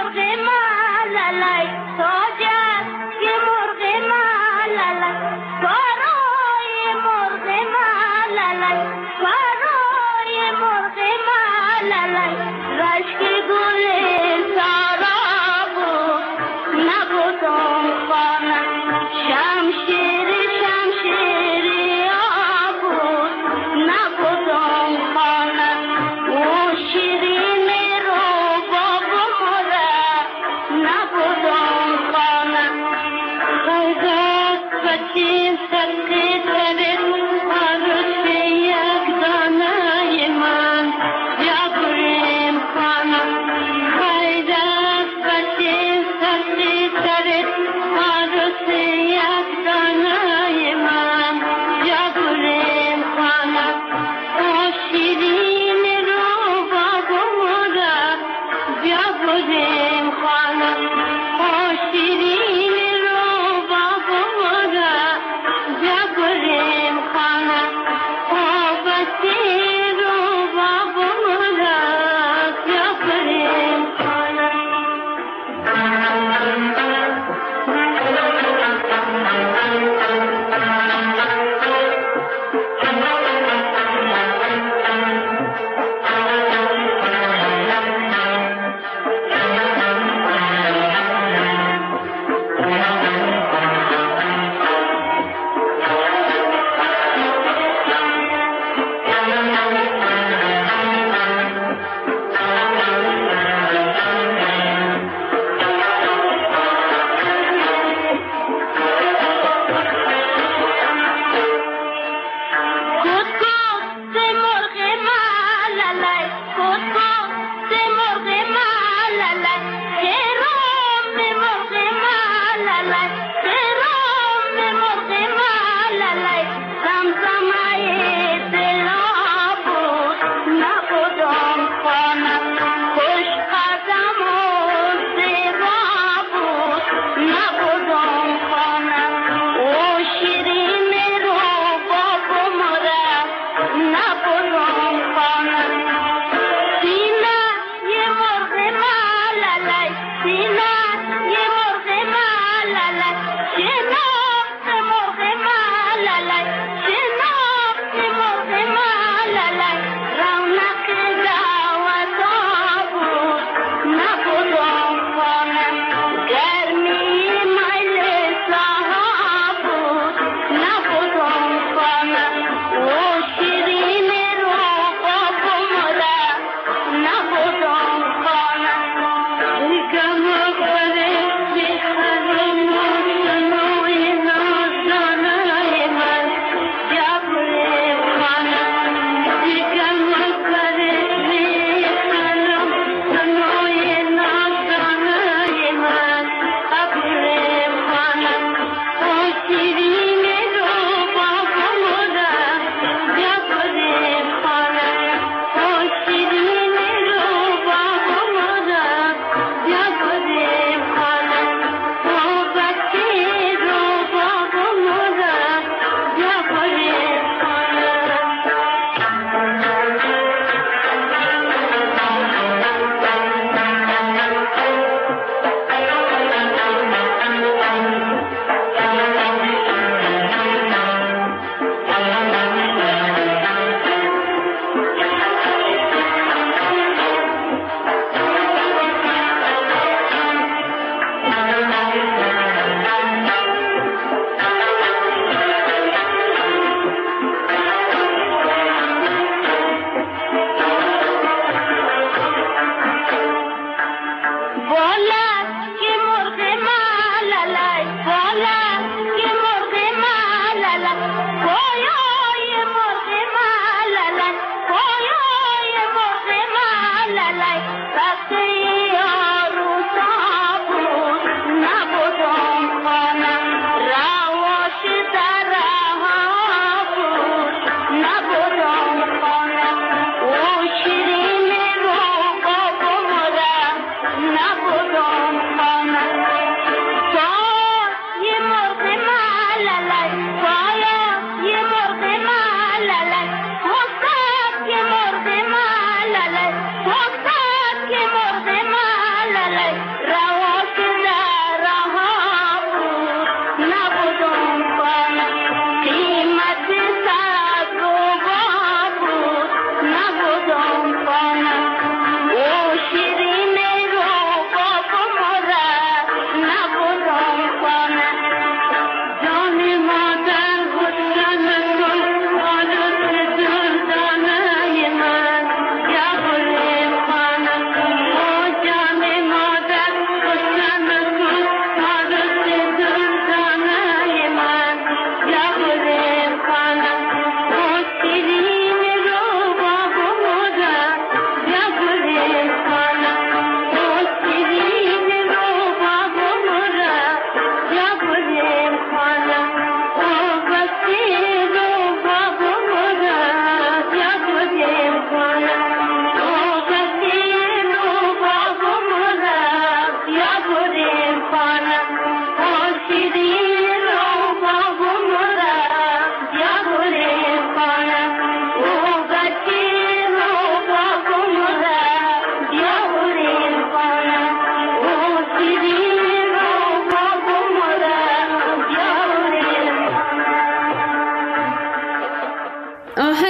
مرغ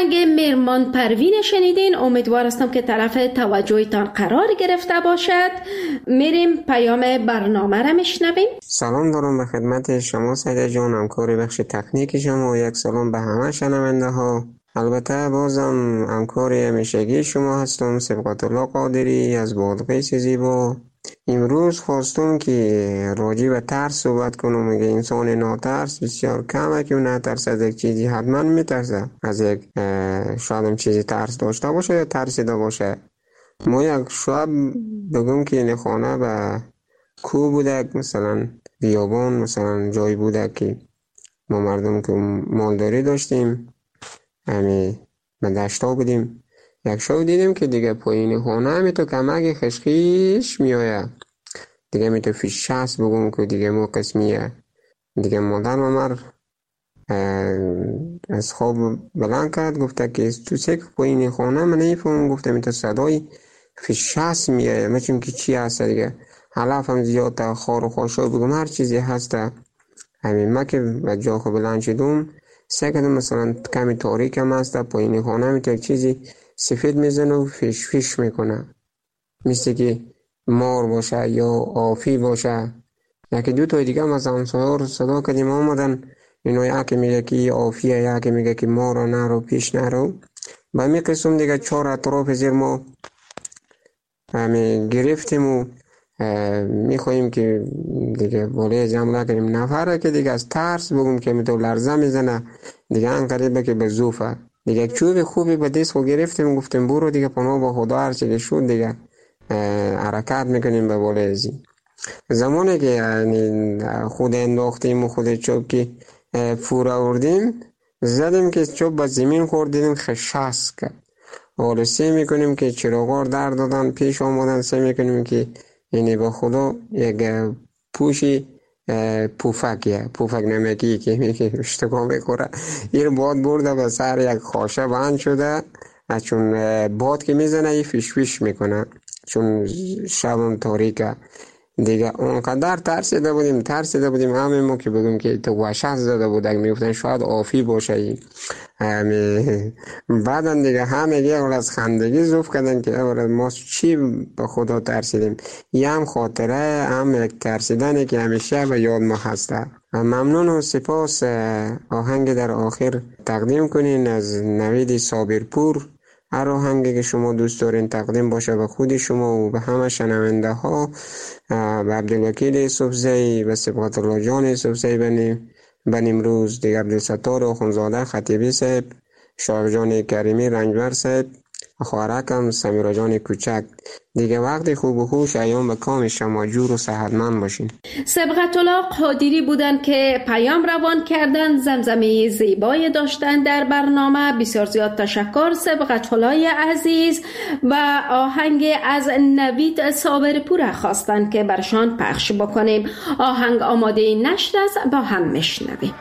آهنگ میرمان پروین شنیدین. امیدوار هستم که طرف توجهتان قرار گرفته باشد. میریم پیام برنامه را میشنویم. سلام دارم به خدمت شما سعیده جان، همکار بخش تکنیک شما، و یک سلام به همه شنونده ها. البته بازم همکار همیشگی شما هستم، سبقت الله قادری از بادغیس زیبا. امروز خواستم که راجع به ترس صحبت کنم. میگه انسان ناترس بسیار کمه که نترس از یک چیزی، حتما میترسه از یک شاید هم چیزی ترس داشته باشه یا ترسیده باشه. ما یک شب بگم که این خانه به کو بوده، مثلا بیابان، مثلا جایی بوده که ما مردم که مالداری داشتیم، همین به دشتا بودیم. یک شب دیدیم که دیگه پایین خانه همی تو کمک خشخیش میآید دیگه، می تو فیش هست بگم که دیگه مو قسمیه دیگه. مادر ممر از خواب بلند کرد، گفته که تو سک پایین خانه من نیفهم. گفته می تو صدای فیش هست میآید، من چون که چی هست دیگه، حلاف هم زیاد خار و خواشا بگم هر چیزی هست. همین ما که به جا خو بلند شدم سکدم مثلا کمی تاریک هم هست پایین خانه، می تو یک چیزی سفید میزنه و فیش میکنه، مثل که مار باشه یا آفی باشه. یکی دو تا دیگه از همسایه‌ها رو صدا کردیم آمدن، اینا یکی میگه که آفیه، یکی میگه که مار نرو پیش نرو. با می قسم دیگه 4 اطراف زیر ما گرفتیم و میخواییم که دیگه بالای جمله کنیم. نفره که دیگه از ترس بگم که می تو لرزه میزنه دیگه، انقریبه که به زوفه دیگه. یک چوب خوبی به دست خود گرفتیم، گفتیم برو دیگه پناه با خدا، هرچی که شد دیگه حرکت میکنیم به بالای ازی. زمانی که خود انداختیم و خود چوب که فور آوردیم زدیم که چوب به زمین خورد، دیدیم خشاس کرد. حالا سعی میکنیم که چراغار در دادن پیش آمدن، سعی میکنیم که یعنی به خدا یک پوشی پوفک نمکی که میگه اشتباه میکنه، این باد برده به سر یک خاشه بند شده، چون باد که میزنه این فیش میکنه، چون شبم تاریکه دیگه. اونقدر ترسیده بودیم همین ما که بگم که تو وحشت زده بودن، میگفتن شاید آفی باشه. بعدن دیگه همه یه از خندگی زوف کردن که ما چی به خدا ترسیدیم. یه هم خاطره، هم یک ترسیدنی که همیشه به یاد ما هسته. ممنون و سپاس. آهنگ در آخر تقدیم کنین از نوید صابرپور. هر آهنگی که شما دوست دارین تقدیم باشه به خود شما و به همه شنونده ها، به عبدالوکیل صبحزی، به سبقت الله جان صبحزی بن امروز، دیگر عبدالستار آخونزاده خطیبی صاحب، شاه جان کریمی رنجبر صاحب، خواهرکم سمیرا جان کوچک. دیگه وقتی خوب و خوش ایام به کام شما جور و صحتمند باشین. سبقت الله قادری بودن که پیام روان کردن، زمزمه زیبای داشتن در برنامه. بسیار زیاد تشکر سبقت الله عزیز. و آهنگ از نوید صابرپور خواستن که برشان پخش بکنیم. آهنگ آماده نشر است، با هم میشنویم.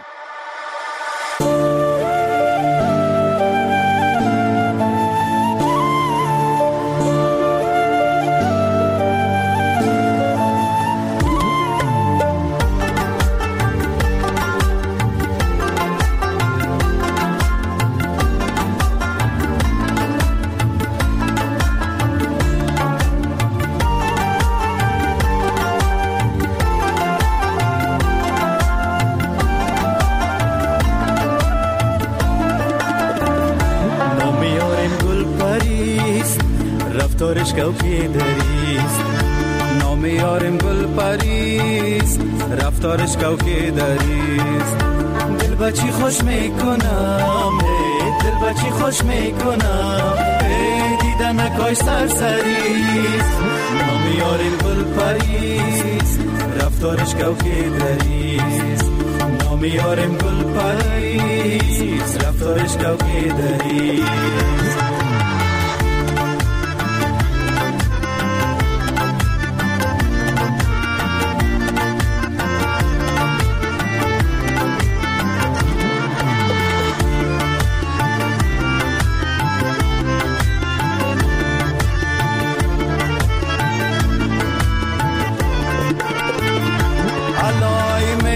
رفتارش کوکی دریست، نام یارم گل پریست، رفتارش کوکی دریست. دل بچی خوش میکنم، دل بچی خوش میکنم، دیدن نکاش سرسریست. نام یارم گل پریست، رفتارش کوکی دریست. نام یارم گل پریست، رفتارش کوکی دریست.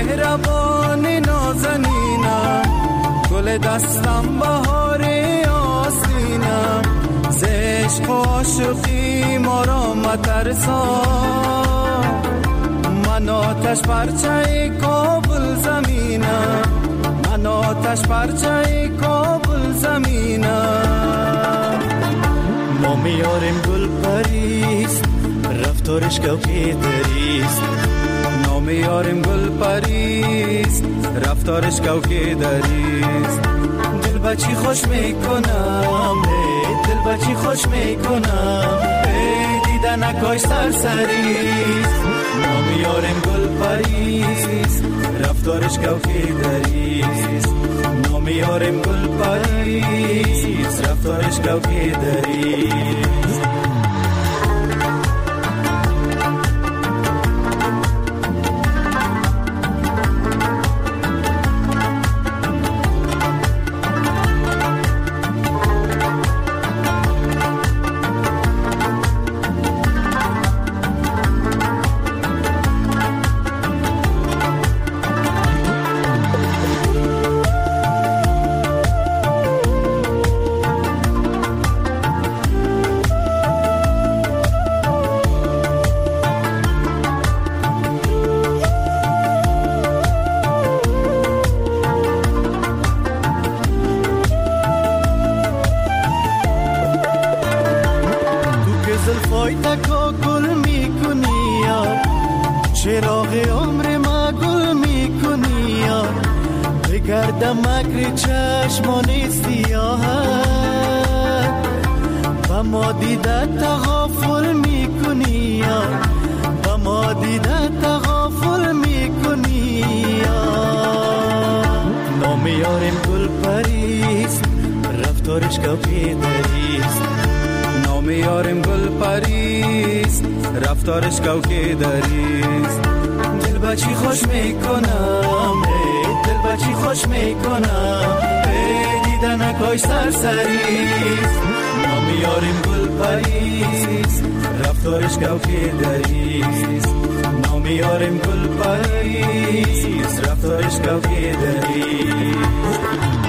دستم بهار عشق و عاشقی ما را مترسان، من آتش پرچه کابل زمینم، من آتش پرچه کابل زمینم. نام یارم گل پریست، رفتارش کوکی دریست. نام یارم گل پریست، رفتارش کوکی دریست. دل بچی خوش میکنم، دل بچی خوش میکنم، دیدن اکاش سرسریست. نام یارم گل پریست، رفتارش کوکی دریست. نام یارم گل پریست، رفتارش کوکی دریست. مکر چشمان سیاهت و ما دیدت تغافل میکنی، و ما دیدت تغافل میکنی. نام یارم گل پریست، رفتارش کوکی دریست. نام یارم گل پریست، رفتارش کوکی دریست. دل بچی خوش میکنم، دل بچی خوش میکنم، دیدن اکاش سرسریست. نام یارم گل پریست، رفتارش کوکی دریست. نام یارم گل پریست، رفتارش کوکی دریست.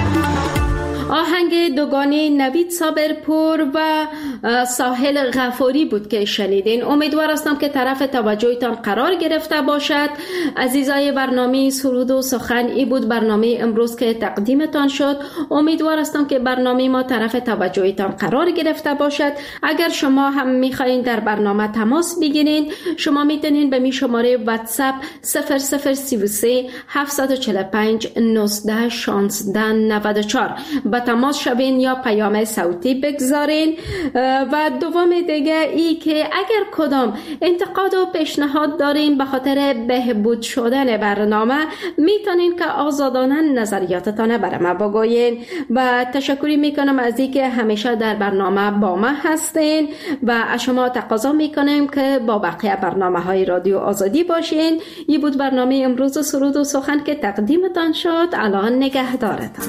آهنگ دوگانه نوید صابرپور و ساحل غفاری بود که شنیدین. امیدوار هستم که طرف توجهتان قرار گرفته باشد. عزیزای برنامه سرود و سخن، ای بود برنامه امروز که تقدیمتان شد. امیدوار هستم که برنامه ما طرف توجهتان قرار گرفته باشد. اگر شما هم میخواین در برنامه تماس بگیرین، شما میتونین به می شماره واتساپ 0033 745 19 16 94 با تماس شوین یا پیام صوتی بگذارین. و دوم دیگه ای که اگر کدام انتقاد و پیشنهاد دارین به خاطر بهبود شدن برنامه، میتونین که آزادانه نظریاتتان برای ما بگوین. و تشکری میکنم از اینکه همیشه در برنامه با ما هستین و از شما تقاضا میکنم که با بقیه برنامه های رادیو آزادی باشین. این بود برنامه امروز سرود و سخن که تقدیمتان شد. الان نگهدارتان.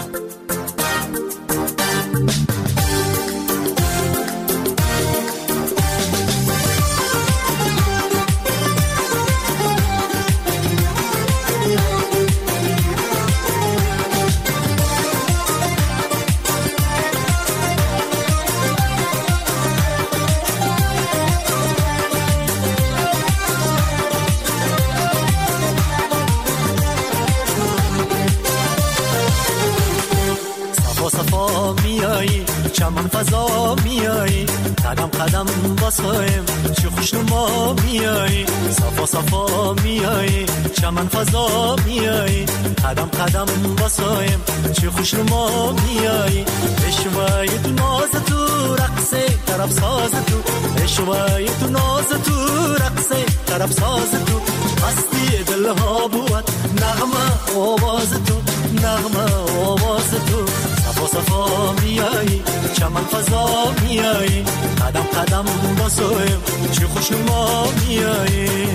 چمن فضا میایی، قدم قدم واسایم چه خوشنما میایی. صفا صفا میایی، چمن فضا میایی، قدم قدم واسایم چه خوشنما میایی. اشوای تو ناز تو رقصه طرف ساز تو، اشوای تو ناز تو رقصه طرف ساز تو. هستی دلها بود نغمه آواز تو، نغمه آواز تو. صفا صفا میایی، چمن فضا میایی، قدم قدم باسویم چه خوش ما میایی.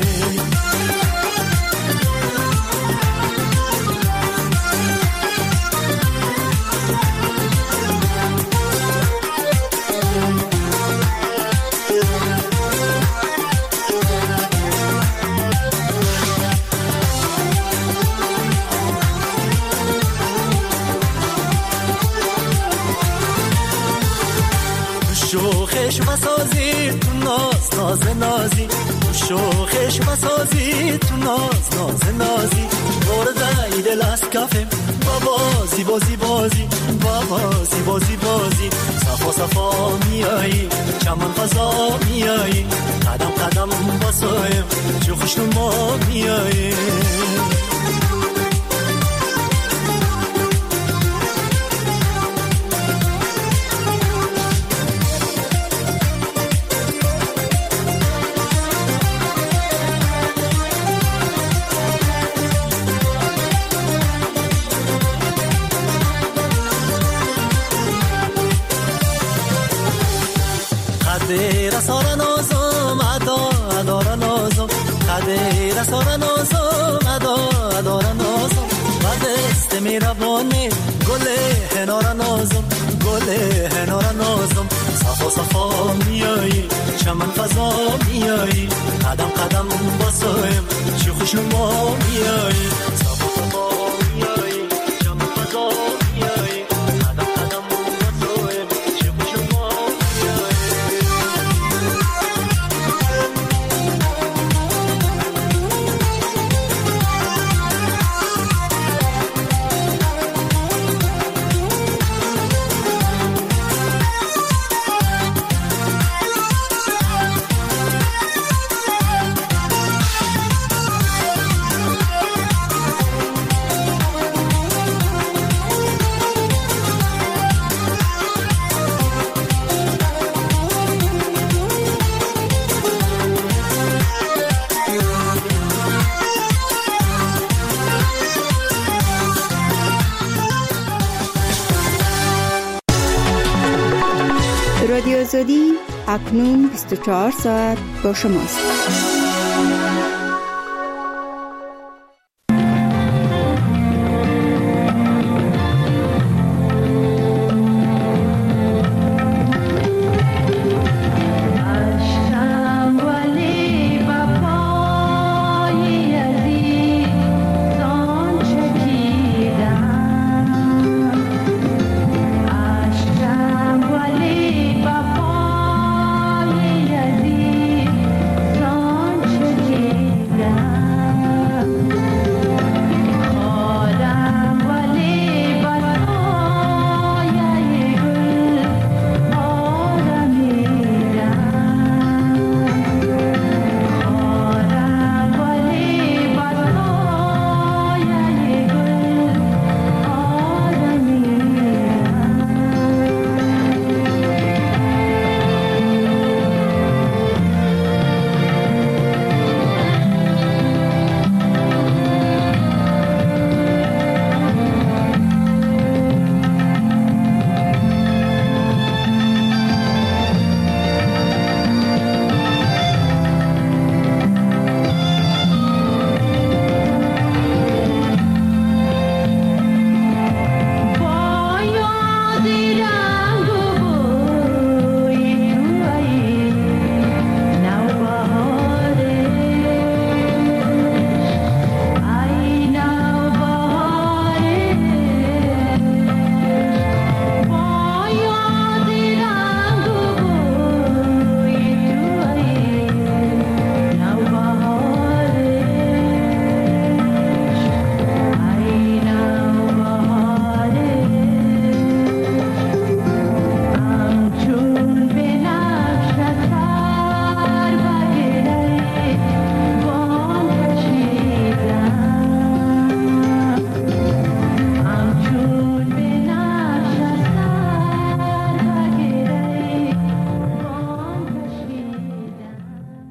شوخ ناز نازی تو شوخش بسازی تو ناز ناز نازی برده دل از کفم بازی بازی بازی بازی بازی بازی صفا صفا میایی چمن فضا میایی قدم قدم بسایم چه خوشنما میایی قدر سارا نازم ادا ادارا نازم قدر سارا نازم ادا ادارا نازم بعد است میربانه گل هنارا نازم گل هنارا نازم صفا صفا میایی چمن فضا میایی قدم قدم بسایم چه خوشنما میایی صفا صفا میایی چمن فضا میایی قدم قدم بسایم چه خوشنما رادیو آزادی اکنون 24 ساعت با شماست.